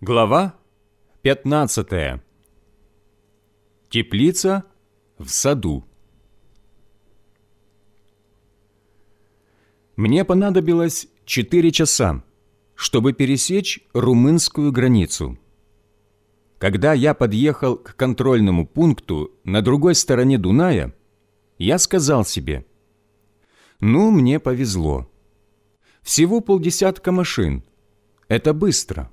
Глава 15. Теплица в саду. Мне понадобилось 4 часа, чтобы пересечь румынскую границу. Когда я подъехал к контрольному пункту на другой стороне Дуная, я сказал себе: «Ну, мне повезло. Всего 50 машин. Это быстро».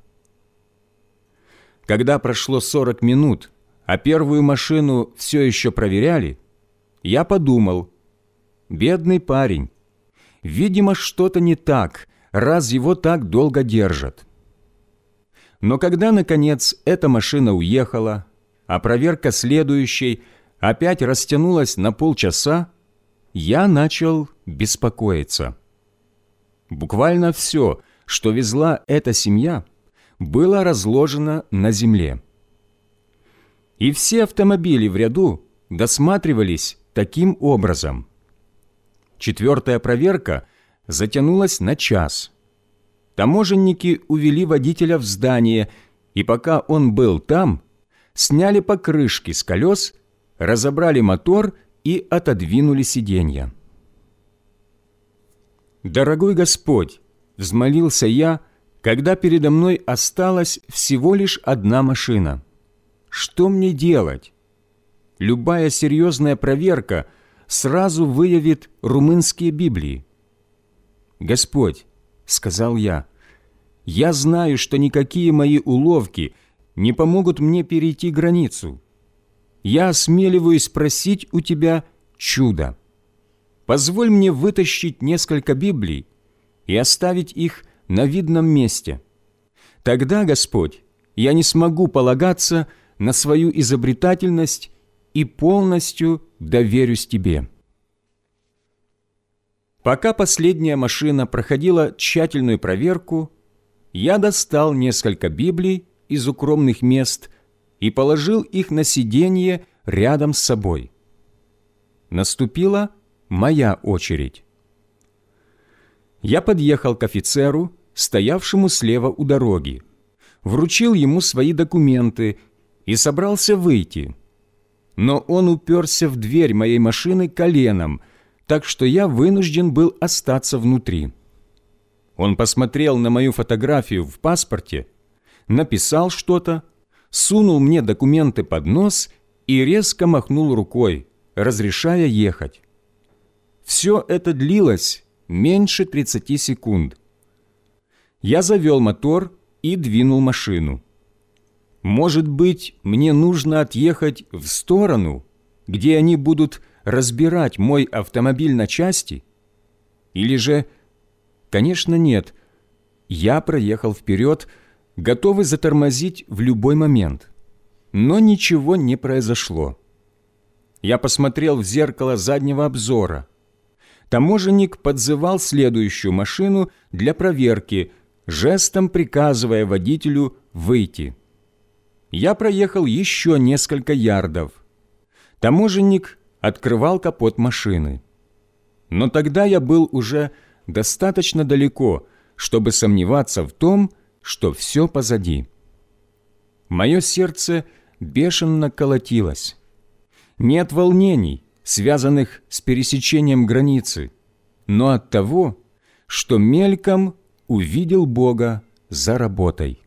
Когда прошло 40 минут, а первую машину все еще проверяли, я подумал: бедный парень, видимо, что-то не так, раз его так долго держат. Но когда, наконец, эта машина уехала, а проверка следующей опять растянулась на полчаса, я начал беспокоиться. Буквально все, что везла эта семья, было разложено на земле. И все автомобили в ряду досматривались таким образом. 4-я проверка затянулась на час. Таможенники увели водителя в здание, и пока он был там, сняли покрышки с колес, разобрали мотор и отодвинули сиденья. «Дорогой Господь!» – взмолился я, когда передо мной осталась всего лишь одна машина. Что мне делать? Любая серьезная проверка сразу выявит румынские Библии. «Господь», — сказал я знаю, что никакие мои уловки не помогут мне перейти границу. Я осмеливаюсь просить у Тебя чуда. Позволь мне вытащить несколько Библий и оставить их на видном месте. Тогда, Господь, я не смогу полагаться на свою изобретательность и полностью доверюсь Тебе». Пока последняя машина проходила тщательную проверку, я достал несколько Библий из укромных мест и положил их на сиденье рядом с собой. Наступила моя очередь. Я подъехал к офицеру, стоявшему слева у дороги, вручил ему свои документы и собрался выйти. Но он уперся в дверь моей машины коленом, так что я вынужден был остаться внутри. Он посмотрел на мою фотографию в паспорте, написал что-то, сунул мне документы под нос и резко махнул рукой, разрешая ехать. Все это длилось меньше 30 секунд. Я завел мотор и двинул машину. Может быть, мне нужно отъехать в сторону, где они будут разбирать мой автомобиль на части? Или же, конечно, нет, я проехал вперед, готовый затормозить в любой момент. Но ничего не произошло. Я посмотрел в зеркало заднего обзора. Таможенник подзывал следующую машину для проверки, жестом приказывая водителю выйти. Я проехал еще несколько ярдов. Таможенник открывал капот машины. Но тогда я был уже достаточно далеко, чтобы сомневаться в том, что все позади. Мое сердце бешено колотилось. Не от волнений, связанных с пересечением границы, но от того, что мельком увидел Бога за работой.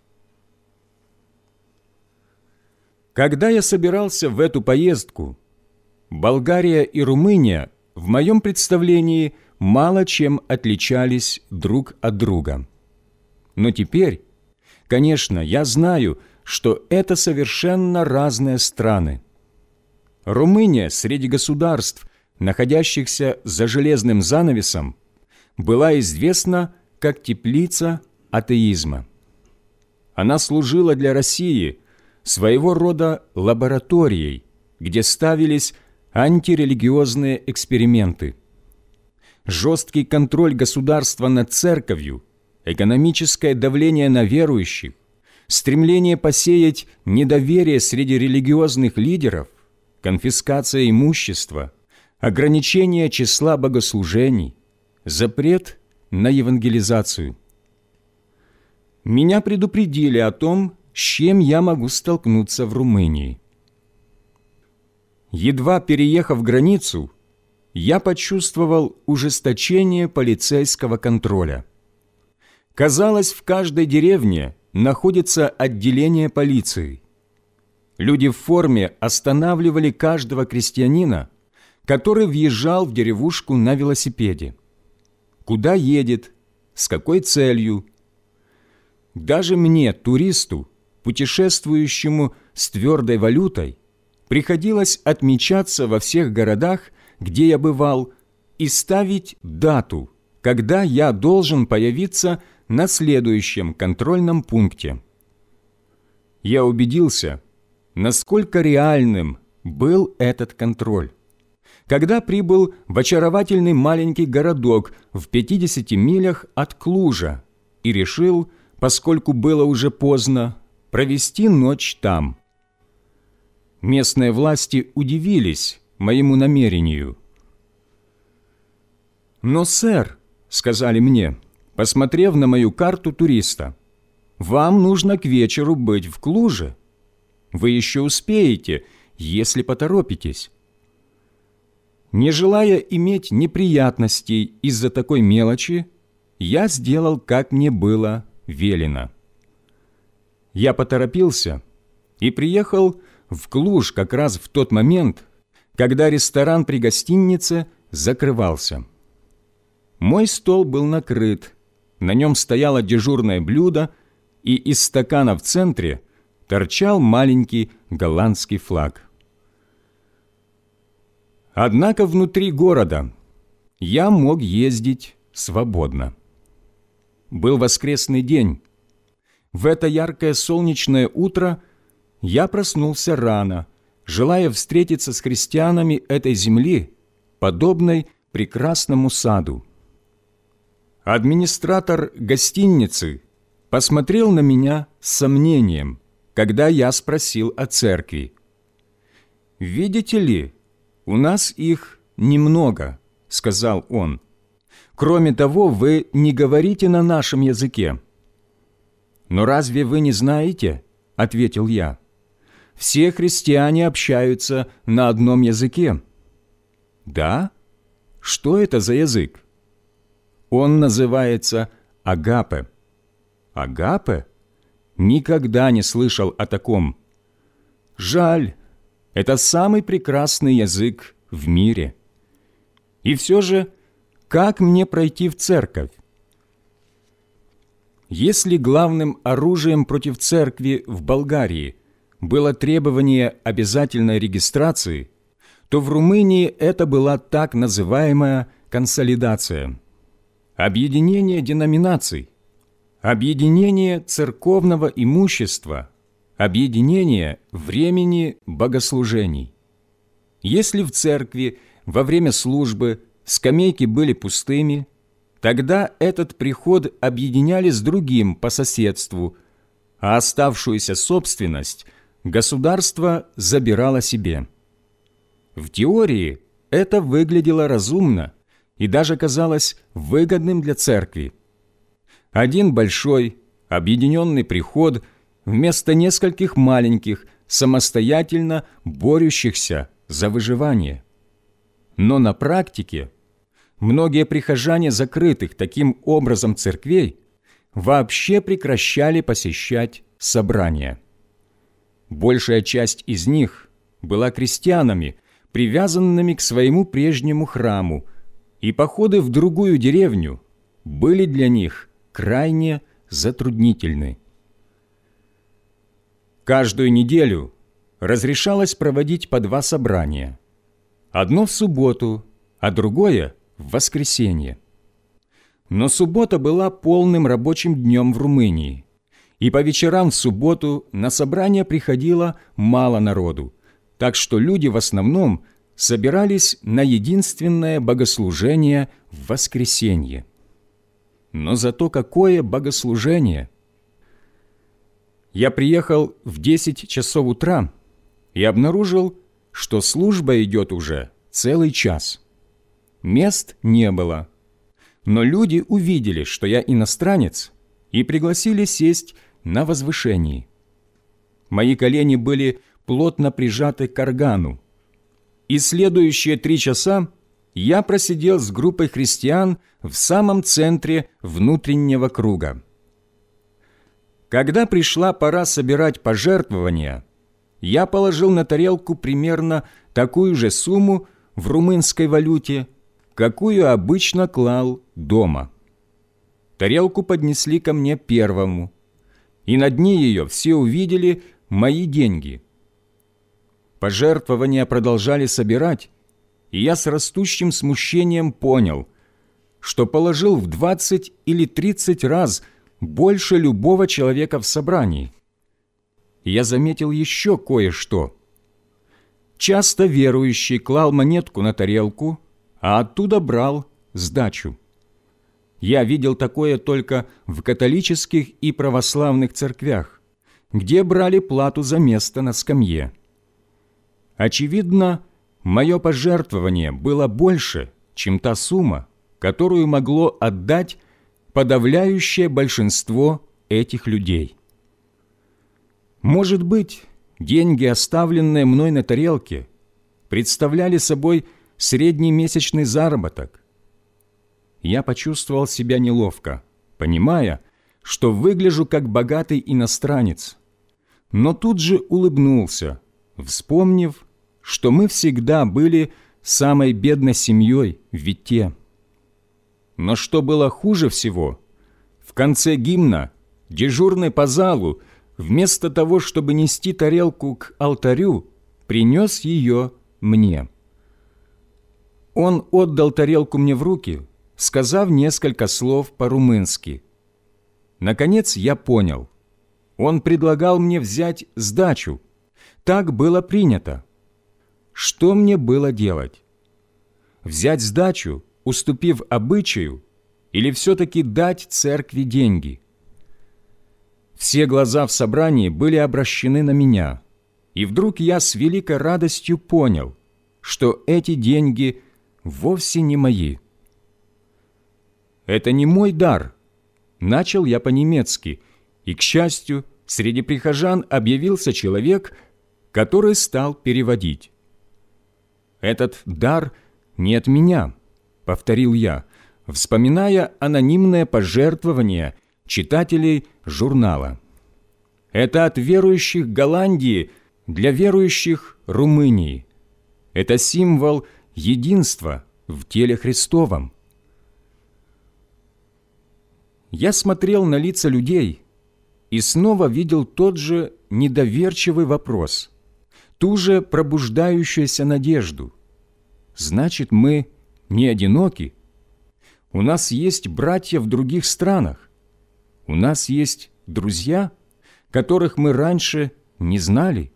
Когда я собирался в эту поездку, Болгария и Румыния в моем представлении мало чем отличались друг от друга. Но теперь, конечно, я знаю, что это совершенно разные страны. Румыния среди государств, находящихся за железным занавесом, была известна как теплица атеизма. Она служила для России своего рода лабораторией, где ставились антирелигиозные эксперименты. Жесткий контроль государства над церковью, экономическое давление на верующих, стремление посеять недоверие среди религиозных лидеров, конфискация имущества, ограничение числа богослужений, запрет на евангелизацию. меня предупредили о том, с чем я могу столкнуться в Румынии. Едва переехав границу, я почувствовал ужесточение полицейского контроля. Казалось, в каждой деревне находится отделение полиции. Люди в форме останавливали каждого крестьянина, который въезжал в деревушку на велосипеде. Куда едет, с какой целью. Даже мне, туристу, путешествующему с твердой валютой, приходилось отмечаться во всех городах, где я бывал, и ставить дату, когда я должен появиться на следующем контрольном пункте. Я убедился, насколько реальным был этот контроль, когда прибыл в очаровательный маленький городок в 50 милях от Клужа и решил, поскольку было уже поздно, провести ночь там. Местные власти удивились моему намерению. «Но, сэр, — сказали мне, посмотрев на мою карту туриста, — вам нужно к вечеру быть в Клуже. Вы еще успеете, если поторопитесь». Не желая иметь неприятностей из-за такой мелочи, я сделал, как мне было велено. Я поторопился и приехал в Клуж как раз в тот момент, когда ресторан при гостинице закрывался. Мой стол был накрыт, на нем стояло дежурное блюдо, и из стакана в центре торчал маленький голландский флаг. Однако внутри города я мог ездить свободно. Был воскресный день. В это яркое солнечное утро я проснулся рано, желая встретиться с христианами этой земли, подобной прекрасному саду. Администратор гостиницы посмотрел на меня с сомнением, когда я спросил о церкви. «Видите ли, у нас их немного», — сказал он. «Кроме того, вы не говорите на нашем языке». «Но разве вы не знаете?» — ответил я. «Все христиане общаются на одном языке». «Да? Что это за язык?» «Он называется агапе». «Агапе? Никогда не слышал о таком». «Жаль, это самый прекрасный язык в мире. И все же, как мне пройти в церковь?» Если главным оружием против церкви в Болгарии было требование обязательной регистрации, то в Румынии это была так называемая консолидация, объединение деноминаций, объединение церковного имущества, объединение времени богослужений. Если в церкви во время службы скамейки были пустыми, тогда этот приход объединяли с другим по соседству, а оставшуюся собственность государство забирало себе. В теории это выглядело разумно и даже казалось выгодным для церкви. Один большой, объединенный приход вместо нескольких маленьких, самостоятельно борющихся за выживание. Но на практике многие прихожане закрытых таким образом церквей вообще прекращали посещать собрания. Большая часть из них была крестьянами, привязанными к своему прежнему храму, и походы в другую деревню были для них крайне затруднительны. Каждую неделю разрешалось проводить по 2 собрания. Одно в субботу, а другое в воскресенье. Но суббота была полным рабочим днем в Румынии, и по вечерам в субботу на собрания приходило мало народу, так что люди в основном собирались на единственное богослужение в воскресенье. Но зато какое богослужение! Я приехал в 10 часов утра и обнаружил, что служба идет уже целый час. Мест не было, но люди увидели, что я иностранец, и пригласили сесть на возвышении. Мои колени были плотно прижаты к органу, и следующие 3 часа я просидел с группой христиан в самом центре внутреннего круга. Когда пришла пора собирать пожертвования, я положил на тарелку примерно такую же сумму в румынской валюте, какую обычно клал дома. Тарелку поднесли ко мне первому, и на дне ее все увидели мои деньги. Пожертвования продолжали собирать, и я с растущим смущением понял, что положил в 20 или 30 раз больше любого человека в собрании. Я заметил еще кое-что. Часто верующий клал монетку на тарелку, а оттуда брал сдачу. Я видел такое только в католических и православных церквях, где брали плату за место на скамье. Очевидно, мое пожертвование было больше, чем та сумма, которую могло отдать подавляющее большинство этих людей. Может быть, деньги, оставленные мной на тарелке, представляли собой средний месячный заработок. Я почувствовал себя неловко, понимая, что выгляжу как богатый иностранец, но тут же улыбнулся, вспомнив, что мы всегда были самой бедной семьей в Витте. Но что было хуже всего, в конце гимна дежурный по залу, вместо того, чтобы нести тарелку к алтарю, принес ее мне. Он отдал тарелку мне в руки, сказав несколько слов по-румынски. Наконец я понял. Он предлагал мне взять сдачу. Так было принято. Что мне было делать? Взять сдачу, уступив обычаю, или все-таки дать церкви деньги? Все глаза в собрании были обращены на меня, и вдруг я с великой радостью понял, что эти деньги вовсе не мои. «Это не мой дар», — начал я по-немецки, и, к счастью, среди прихожан объявился человек, который стал переводить. «Этот дар не от меня», — повторил я, вспоминая анонимное пожертвование читателей журнала. «Это от верующих Голландии для верующих Румынии. Это символ единства в теле Христовом». Я смотрел на лица людей и снова видел тот же недоверчивый вопрос, ту же пробуждающуюся надежду. Значит, мы не одиноки. У нас есть братья в других странах. У нас есть друзья, которых мы раньше не знали.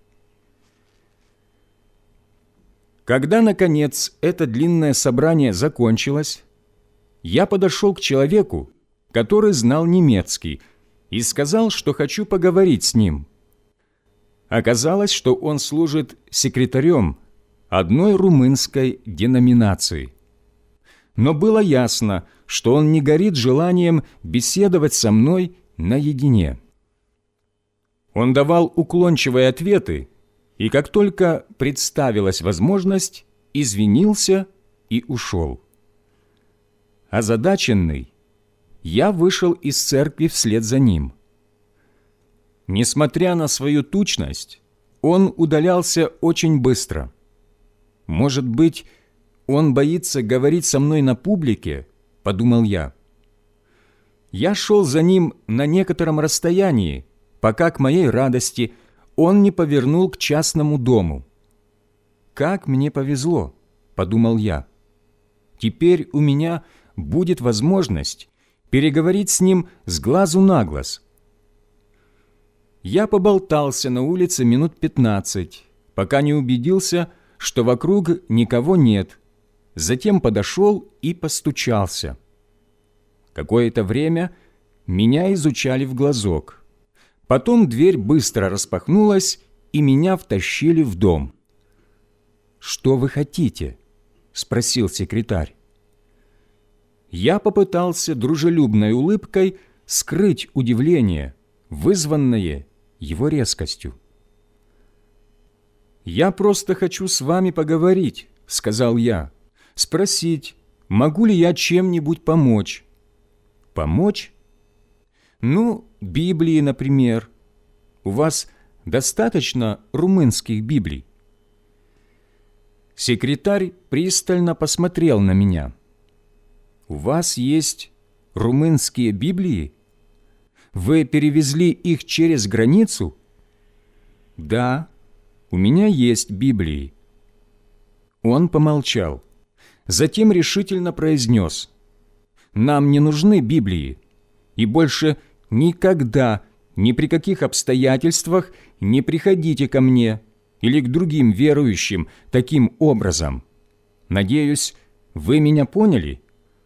Когда, наконец, это длинное собрание закончилось, я подошел к человеку, который знал немецкий, и сказал, что хочу поговорить с ним. Оказалось, что он служит секретарем одной румынской деноминации. Но было ясно, что он не горит желанием беседовать со мной наедине. Он давал уклончивые ответы, и как только представилась возможность, извинился и ушел. Озадаченный, я вышел из церкви вслед за ним. Несмотря на свою тучность, он удалялся очень быстро. «Может быть, он боится говорить со мной на публике?» – подумал я. Я шел за ним на некотором расстоянии, пока к моей радости он не повернул к частному дому. «Как мне повезло!» – подумал я. «Теперь у меня будет возможность переговорить с ним с глазу на глаз». Я поболтался на улице минут 15, пока не убедился, что вокруг никого нет. Затем подошел и постучался. Какое-то время меня изучали в глазок. Потом дверь быстро распахнулась, и меня втащили в дом. «Что вы хотите?» – спросил секретарь. Я попытался дружелюбной улыбкой скрыть удивление, вызванное его резкостью. «Я просто хочу с вами поговорить», — сказал я, — «спросить, могу ли я чем-нибудь помочь». «Помочь? Ну, Библии, например. У вас достаточно румынских Библий?» Секретарь пристально посмотрел на меня. «У вас есть румынские Библии? Вы перевезли их через границу?» «Да, у меня есть Библии». Он помолчал, затем решительно произнес: «Нам не нужны Библии, и больше никогда, ни при каких обстоятельствах не приходите ко мне или к другим верующим таким образом. Надеюсь, вы меня поняли?»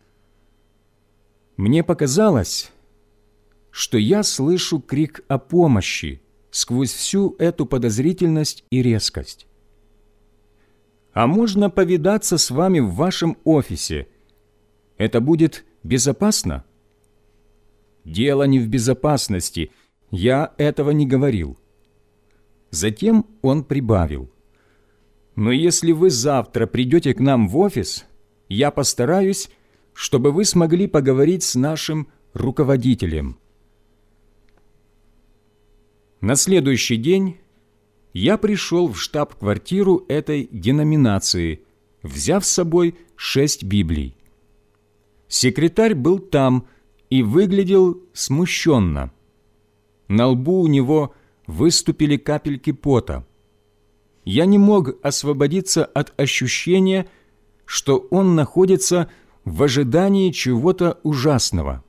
Мне показалось, что я слышу крик о помощи сквозь всю эту подозрительность и резкость. «А можно повидаться с вами в вашем офисе? Это будет безопасно?» «Дело не в безопасности, я этого не говорил». Затем он прибавил: «Но если вы завтра придете к нам в офис, я постараюсь, чтобы вы смогли поговорить с нашим руководителем». На следующий день я пришел в штаб-квартиру этой деноминации, взяв с собой 6 Библий. Секретарь был там и выглядел смущенно. На лбу у него выступили капельки пота. Я не мог освободиться от ощущения, что он находится в ожидании чего-то ужасного.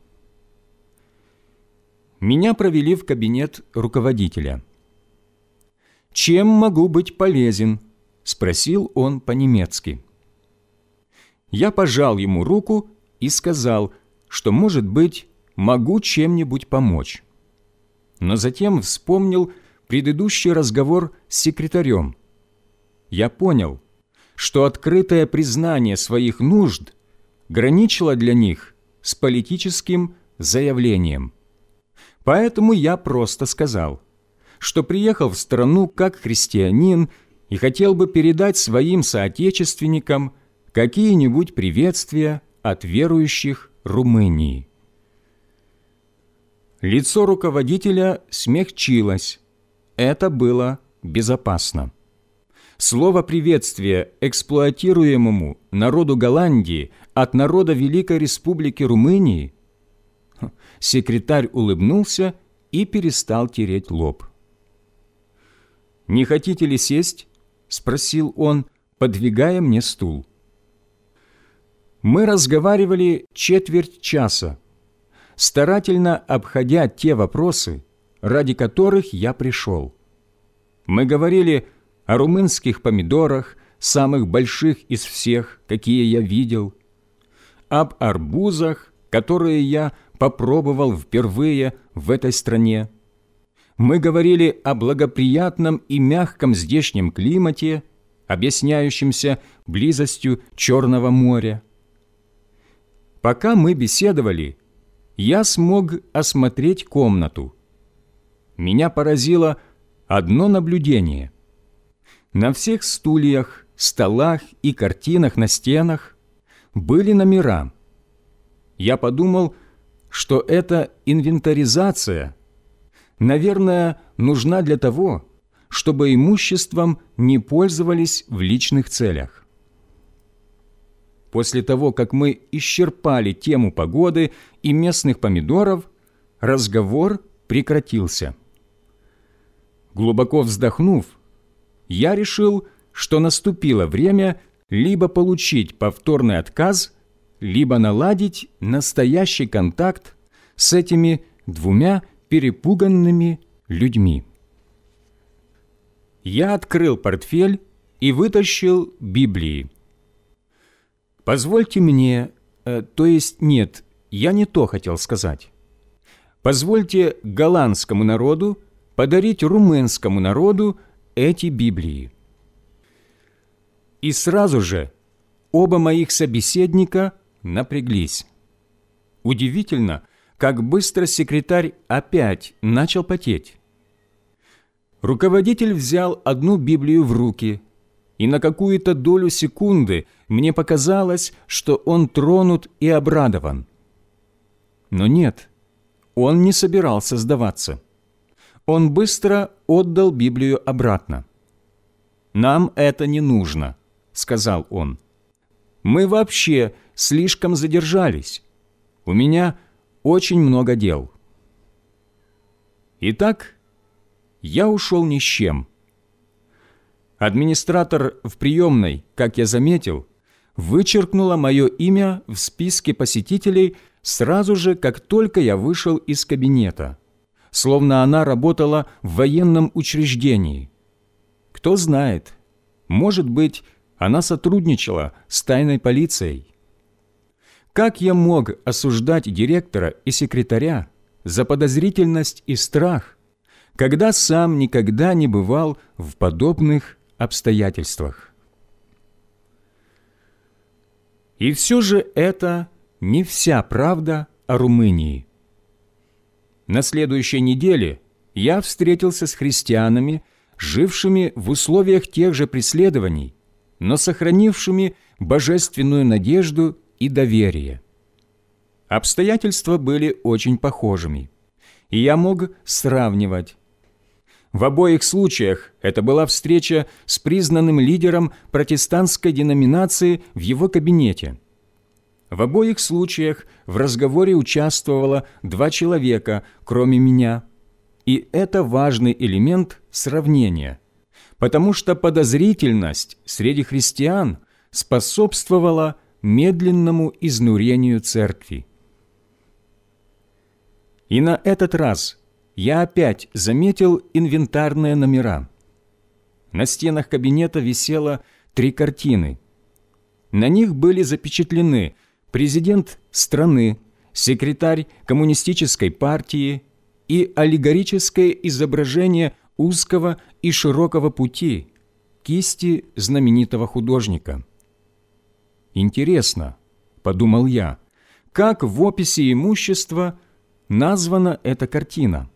Меня провели в кабинет руководителя. «Чем могу быть полезен?» – спросил он по-немецки. Я пожал ему руку и сказал, что, может быть, могу чем-нибудь помочь. Но затем вспомнил предыдущий разговор с секретарем. Я понял, что открытое признание своих нужд граничило для них с политическим заявлением. Поэтому я просто сказал, что приехал в страну как христианин и хотел бы передать своим соотечественникам какие-нибудь приветствия от верующих Румынии. Лицо руководителя смягчилось. Это было безопасно. Слово приветствия эксплуатируемому народу Голландии от народа Великой Республики Румынии. Секретарь улыбнулся и перестал тереть лоб. «Не хотите ли сесть?» – спросил он, подвигая мне стул. Мы разговаривали четверть часа, старательно обходя те вопросы, ради которых я пришел. Мы говорили о румынских помидорах, самых больших из всех, какие я видел, об арбузах, которые я попробовал впервые в этой стране. Мы говорили о благоприятном и мягком здешнем климате, объясняющемся близостью Черного моря. Пока мы беседовали, я смог осмотреть комнату. Меня поразило одно наблюдение. На всех стульях, столах и картинах на стенах были номера. Я подумал, что эта инвентаризация, наверное, нужна для того, чтобы имуществом не пользовались в личных целях. После того, как мы исчерпали тему погоды и местных помидоров, разговор прекратился. Глубоко вздохнув, я решил, что наступило время либо получить повторный отказ, либо наладить настоящий контакт с этими двумя перепуганными людьми. Я открыл портфель и вытащил Библии. «Позвольте мне, то есть нет, я не то хотел сказать. Позвольте голландскому народу подарить румынскому народу эти Библии». И сразу же оба моих собеседника напряглись. Удивительно, как быстро секретарь опять начал потеть. Руководитель взял одну Библию в руки, и на какую-то долю секунды мне показалось, что он тронут и обрадован. Но нет, он не собирался сдаваться. Он быстро отдал Библию обратно. «Нам это не нужно», — сказал он. «Мы вообще слишком задержались. У меня очень много дел». Итак, я ушел ни с чем. Администратор в приемной, как я заметил, вычеркнула мое имя в списке посетителей сразу же, как только я вышел из кабинета, словно она работала в военном учреждении. Кто знает, может быть, она сотрудничала с тайной полицией. Как я мог осуждать директора и секретаря за подозрительность и страх, когда сам никогда не бывал в подобных обстоятельствах? И все же это не вся правда о Румынии. На следующей неделе я встретился с христианами, жившими в условиях тех же преследований, но сохранившими божественную надежду и доверие. Обстоятельства были очень похожими, и я мог сравнивать. В обоих случаях это была встреча с признанным лидером протестантской деноминации в его кабинете. В обоих случаях в разговоре участвовало 2 человека, кроме меня, и это важный элемент сравнения, потому что подозрительность среди христиан способствовала медленному изнурению церкви. И на этот раз я опять заметил инвентарные номера. На стенах кабинета висело 3 картины. На них были запечатлены президент страны, секретарь коммунистической партии и аллегорическое изображение узкого и широкого пути кисти знаменитого художника. «Интересно, — подумал я, — как в описи имущества названа эта картина?»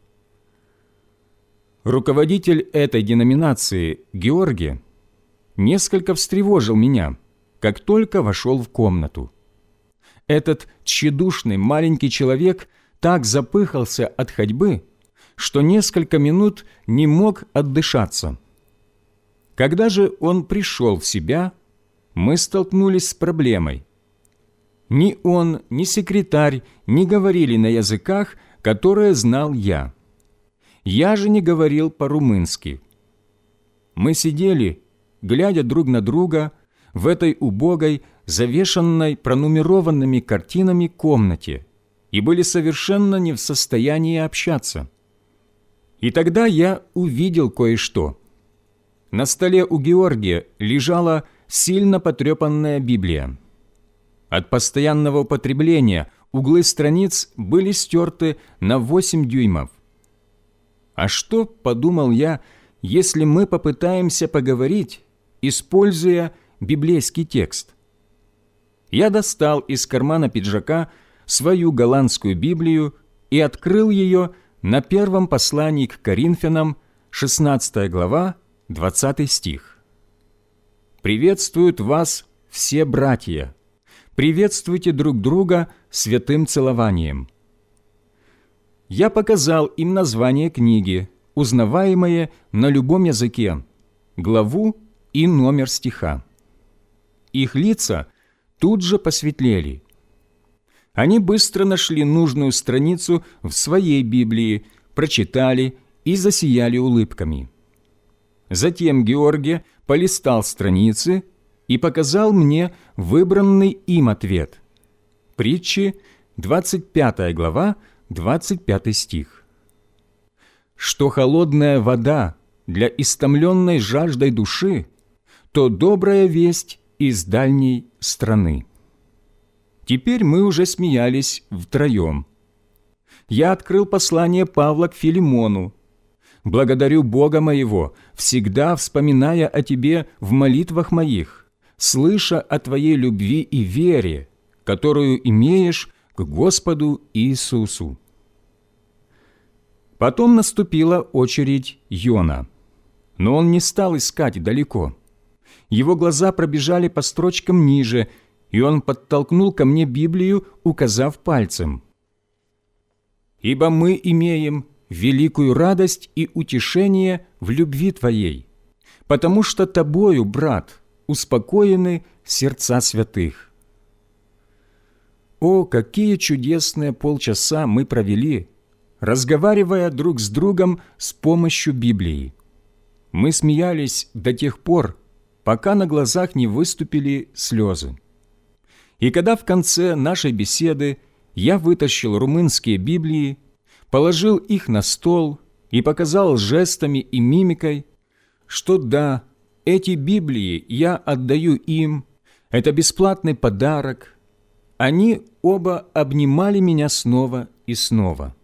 Руководитель этой деноминации, Георгий, несколько встревожил меня, как только вошел в комнату. Этот тщедушный маленький человек так запыхался от ходьбы, что несколько минут не мог отдышаться. Когда же он пришел в себя, мы столкнулись с проблемой. Ни он, ни секретарь не говорили на языках, которые знал я. Я же не говорил по-румынски. Мы сидели, глядя друг на друга, в этой убогой, завешанной пронумерованными картинами комнате, и были совершенно не в состоянии общаться. И тогда я увидел кое-что. На столе у Георгия лежала сильно потрепанная Библия. От постоянного употребления углы страниц были стерты на 8 дюймов. А что, подумал я, если мы попытаемся поговорить, используя библейский текст? Я достал из кармана пиджака свою голландскую Библию и открыл ее на первом послании к Коринфянам, 16 глава, 20 стих. «Приветствуют вас все братья, приветствуйте друг друга святым целованием». Я показал им название книги, узнаваемое на любом языке, главу и номер стиха. Их лица тут же посветлели. Они быстро нашли нужную страницу в своей Библии, прочитали и засияли улыбками. Затем Георгий полистал страницы и показал мне выбранный им ответ. Притчи, 25 глава, 25 стих. «Что холодная вода для истомленной жаждой души, то добрая весть из дальней страны». Теперь мы уже смеялись втроем. Я открыл послание Павла к Филимону. «Благодарю Бога моего, всегда вспоминая о тебе в молитвах моих, слыша о твоей любви и вере, которую имеешь к Господу Иисусу. Потом наступила очередь Йона, но он не стал искать далеко. Его глаза пробежали по строчкам ниже, и он подтолкнул ко мне Библию, указав пальцем. «Ибо мы имеем великую радость и утешение в любви Твоей, потому что Тобою, брат, успокоены сердца святых». О, какие чудесные полчаса мы провели, разговаривая друг с другом с помощью Библии. Мы смеялись до тех пор, пока на глазах не выступили слезы. И когда в конце нашей беседы я вытащил румынские Библии, положил их на стол и показал жестами и мимикой, что да, эти Библии я отдаю им, это бесплатный подарок, они оба обнимали меня снова и снова.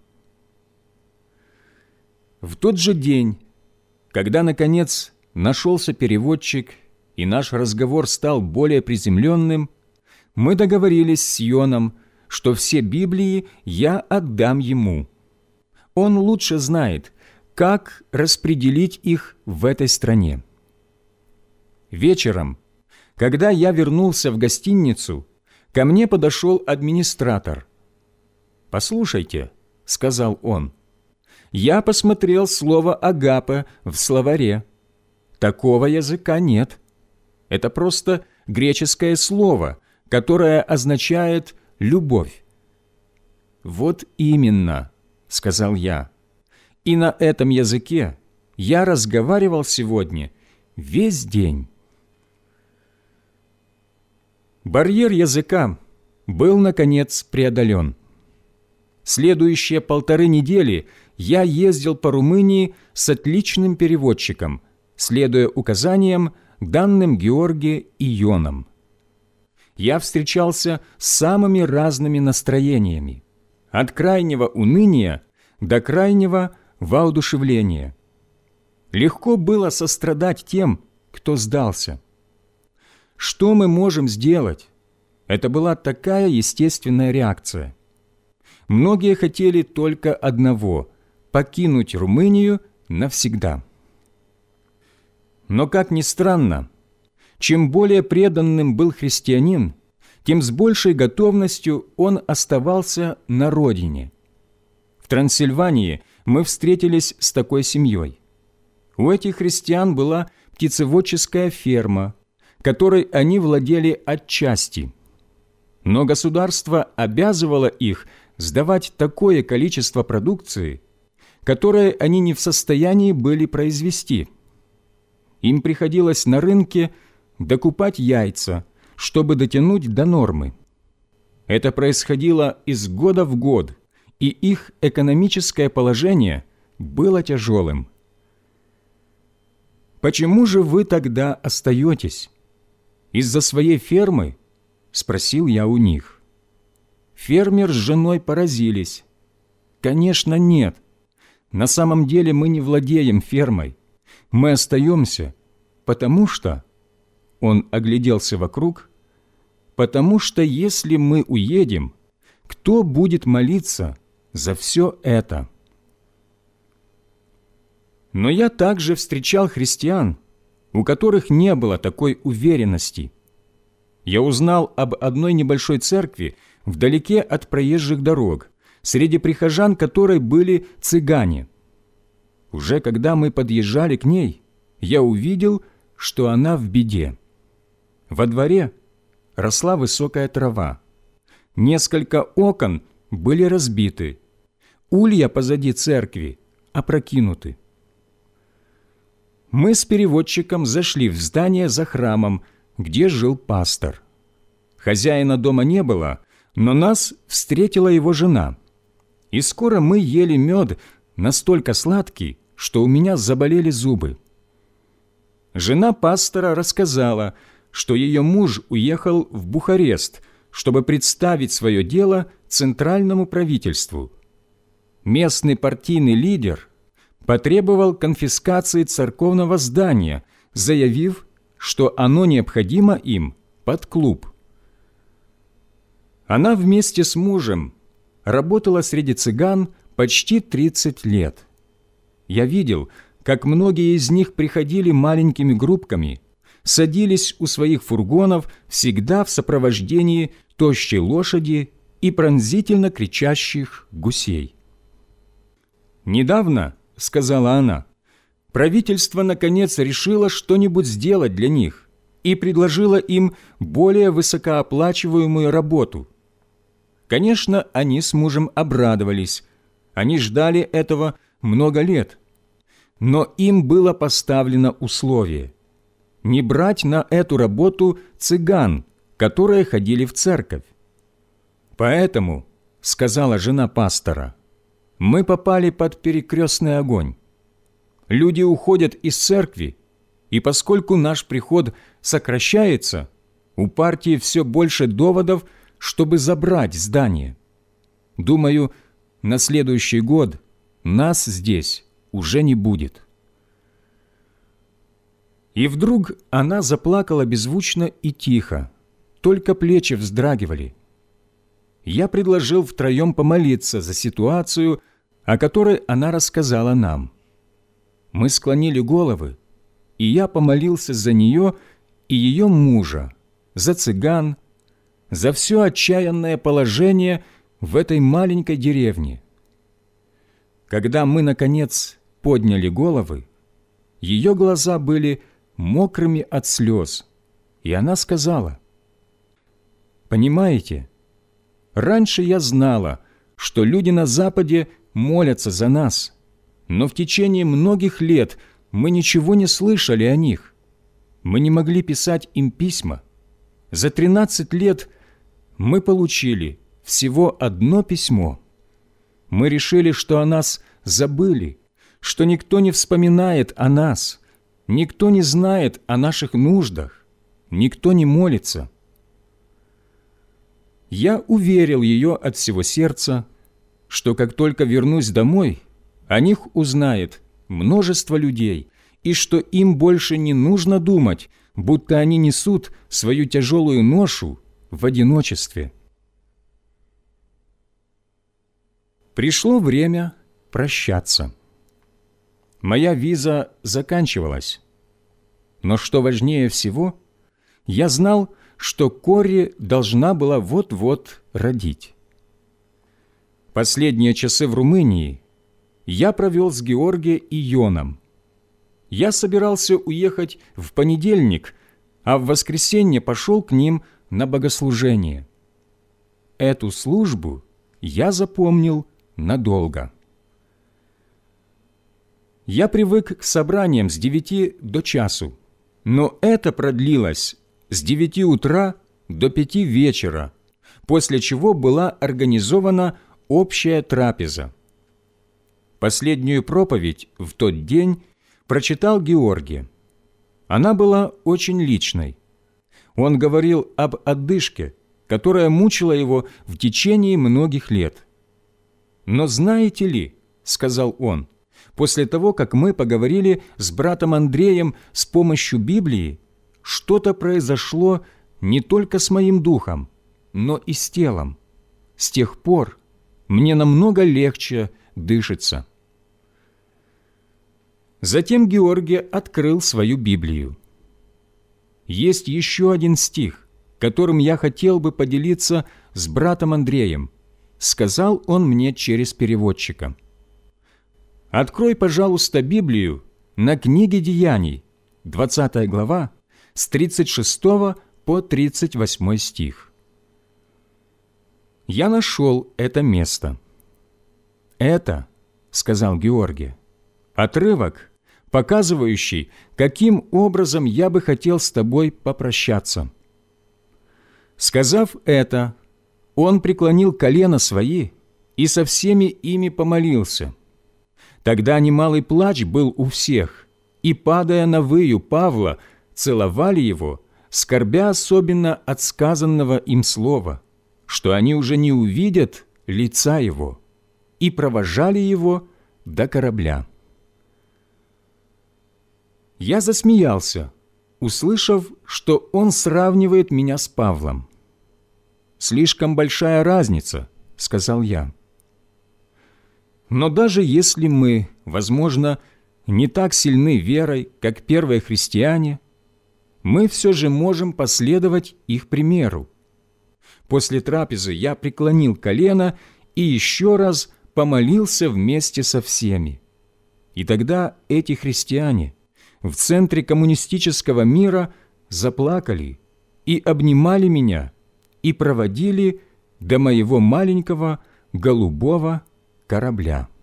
В тот же день, когда, наконец, нашелся переводчик и наш разговор стал более приземленным, мы договорились с Йоном, что все Библии я отдам ему. Он лучше знает, как распределить их в этой стране. Вечером, когда я вернулся в гостиницу, ко мне подошел администратор. «Послушайте», — сказал он, — «я посмотрел слово «агапе» в словаре. Такого языка нет. Это просто греческое слово, которое означает «любовь». «Вот именно», — сказал я, — «и на этом языке я разговаривал сегодня весь день». Барьер языка был, наконец, преодолен. Следующие 1,5 недели я ездил по Румынии с отличным переводчиком, следуя указаниям, данным Георге и Йоном. Я встречался с самыми разными настроениями, от крайнего уныния до крайнего воодушевления. Легко было сострадать тем, кто сдался. Что мы можем сделать? Это была такая естественная реакция. Многие хотели только одного – покинуть Румынию навсегда. Но, как ни странно, чем более преданным был христианин, тем с большей готовностью он оставался на родине. В Трансильвании мы встретились с такой семьей. У этих христиан была птицеводческая ферма, которой они владели отчасти. Но государство обязывало их сдавать такое количество продукции, которое они не в состоянии были произвести. Им приходилось на рынке докупать яйца, чтобы дотянуть до нормы. Это происходило из года в год, и их экономическое положение было тяжелым. «Почему же вы тогда остаетесь? Из-за своей фермы?» – спросил я у них. Фермер с женой поразились. «Конечно, нет. На самом деле мы не владеем фермой. Мы остаемся, потому что...» Он огляделся вокруг. «Потому что если мы уедем, кто будет молиться за все это?» Но я также встречал христиан, у которых не было такой уверенности. Я узнал об одной небольшой церкви вдалеке от проезжих дорог, среди прихожан которой были цыгане. Уже когда мы подъезжали к ней, я увидел, что она в беде. Во дворе росла высокая трава. Несколько окон были разбиты. Улья позади церкви опрокинуты. Мы с переводчиком зашли в здание за храмом, где жил пастор. Хозяина дома не было, но нас встретила его жена. И скоро мы ели мед настолько сладкий, что у меня заболели зубы. Жена пастора рассказала, что ее муж уехал в Бухарест, чтобы представить свое дело центральному правительству. Местный партийный лидер потребовал конфискации церковного здания, заявив, что оно необходимо им под клуб. Она вместе с мужем работала среди цыган почти 30 лет. Я видел, как многие из них приходили маленькими группками, садились у своих фургонов всегда в сопровождении тощей лошади и пронзительно кричащих гусей. «Недавно, — сказала она, — правительство наконец решило что-нибудь сделать для них и предложило им более высокооплачиваемую работу. Конечно, они с мужем обрадовались, они ждали этого много лет, но им было поставлено условие – не брать на эту работу цыган, которые ходили в церковь. Поэтому, — сказала жена пастора, — мы попали под перекрестный огонь. Люди уходят из церкви, и поскольку наш приход сокращается, у партии все больше доводов, чтобы забрать здание. Думаю, на следующий год нас здесь уже не будет». И вдруг она заплакала беззвучно и тихо, только плечи вздрагивали. Я предложил втроем помолиться за ситуацию, о которой она рассказала нам. Мы склонили головы, и я помолился за нее и ее мужа, за цыган, за все отчаянное положение в этой маленькой деревне. Когда мы, наконец, подняли головы, ее глаза были мокрыми от слез, и она сказала: «Понимаете, раньше я знала, что люди на Западе молятся за нас, но в течение многих лет мы ничего не слышали о них. Мы не могли писать им письма. За 13 лет мы получили всего одно письмо. Мы решили, что о нас забыли, что никто не вспоминает о нас, никто не знает о наших нуждах, никто не молится». Я уверил ее от всего сердца, что как только вернусь домой, о них узнает множество людей, и что им больше не нужно думать, будто они несут свою тяжелую ношу в одиночестве. Пришло время прощаться. Моя виза заканчивалась. Но что важнее всего, я знал, что Корри должна была вот-вот родить. Последние часы в Румынии я провел с Георгием и Йоном. Я собирался уехать в понедельник, а в воскресенье пошел к ним на богослужение. Эту службу я запомнил надолго. Я привык к собраниям с 9 до часу, но это продлилось с 9 утра до 5 вечера, после чего была организована общая трапеза. Последнюю проповедь в тот день прочитал Георгий. Она была очень личной. Он говорил об одышке, которая мучила его в течение многих лет. «Но знаете ли, — сказал он, — после того, как мы поговорили с братом Андреем с помощью Библии, что-то произошло не только с моим духом, но и с телом. С тех пор мне намного легче дышится». Затем Георгий открыл свою Библию. Есть еще один стих, которым я хотел бы поделиться с братом Андреем, сказал он мне через переводчика. Открой, пожалуйста, Библию на книге Деяний, 20 глава, с 36 по 38 стих. Я нашел это место. «Это, — сказал Георгий, — отрывок, показывающий, каким образом я бы хотел с тобой попрощаться». Сказав это, он преклонил колено свои и со всеми ими помолился. Тогда немалый плач был у всех, и, падая на выю Павла, целовали его, скорбя особенно от сказанного им слова, что они уже не увидят лица его, и провожали его до корабля. Я засмеялся, услышав, что он сравнивает меня с Павлом. слишком большая разница», – сказал я. Но даже если мы, возможно, не так сильны верой, как первые христиане, мы все же можем последовать их примеру. После трапезы я преклонил колено и еще раз помолился вместе со всеми. И тогда эти христиане в центре коммунистического мира заплакали и обнимали меня и проводили до моего маленького голубого корабля.